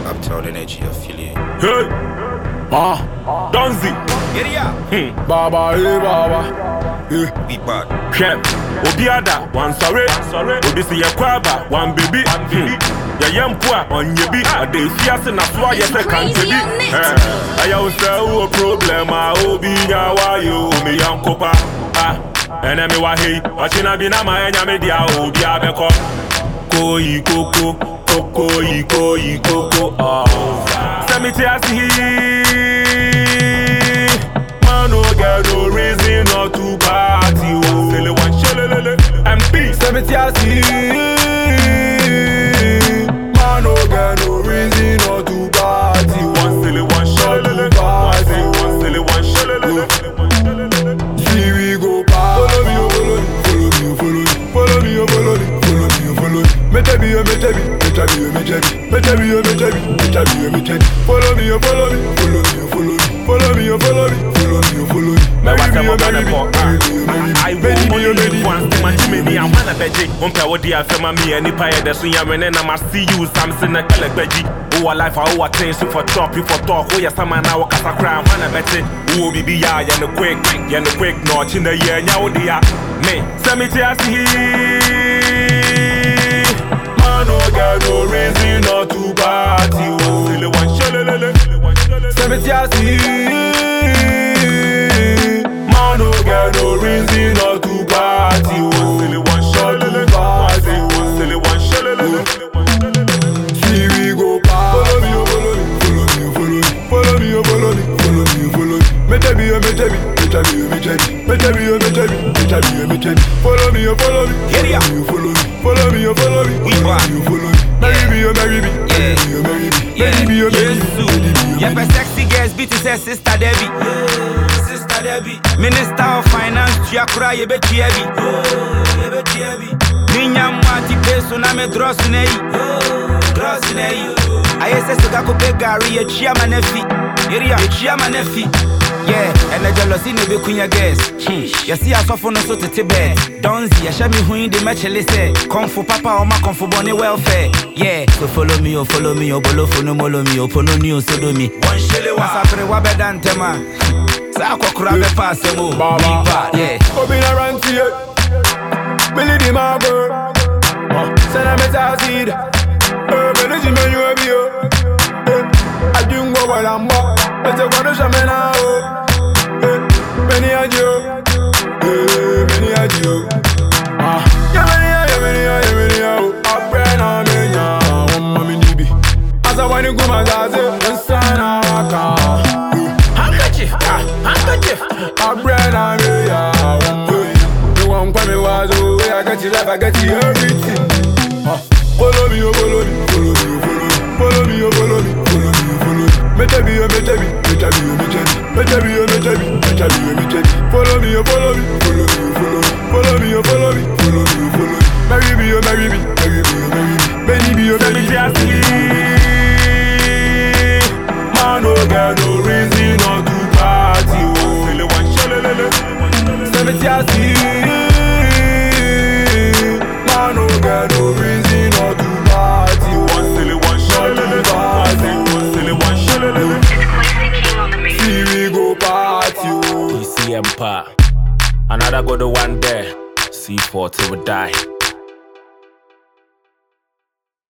Uptown energy, I feel it. Hey, Donzi. Baba, hey Baba. We bad. Shem, Obiada, one sorry. Odisi Yakwaba, one baby. Ya yempua on yebi. A day fias and a swa yes I can't be. I always say a problem. I obi ya wa you me yankopa. Enemy wa hey. Wachina bina ma enya media obi abeko. Koi koko, koko koko. Cemetery. Man no get no reason not to party. Sele one shelele MP. Cemetery. Man no get no reason not to party. One sele one shelele. One sele one shelele. Here we go party. Follow me, follow me. Metebi, follow me. I will once to Jimmy and one of Betty. What dear family, any pie that's in Yaman, and I must see you, Samson and Veggie. Oh, life, our attention for talk, oh, yes, some man, our Casacram, one of Betty, who will be ya and a quick notch in the year, now, dear. Me, Cemetery. No get no reason not to party. Sele one shelele. Cemetery. Man no get no reason not to party. Sele one shelele. Sele one shelele. Here we go party. Follow me. Metebi. Follow me. We marry me. Yeah, sexy girls beat his sister Debbie. Minister of Finance, Chiakura, you bet heavy. Ninya Mati Peso, na me Drosney. I said to Kako Pegari, a Chiamanefi. Yeah, and the jealousy no be kunya guess. You see, I suffer no so to Tibet. Donzi, I shall be who in the match. Say, come for Papa or my come for Bonnie welfare. Yeah, so follow me, bolo for no molo me, opono new so do me. One shilly was after a wabed and tema. Sako crab a pass a move. Baba, yeah. Open around here. Billy the Marble. Send a message. Billy me, you have you. I do go while I'm back. Let's go to Jamena. Many adieu. I brand on me now. Mommy Nibi. As I want to go, my dad, and Sana. Handkerchief. I brand on me now. You won't come me was away. I got you life, I got you everything. Follow me. Metebi. Follow me. Marry me. Man no get no reason not to party. Sele one shelele. Cemetery. Man no get no reason not to party. One sele one shelele. One shelele. Here we go party. PC Empire. Another go to one there. C4 till we die.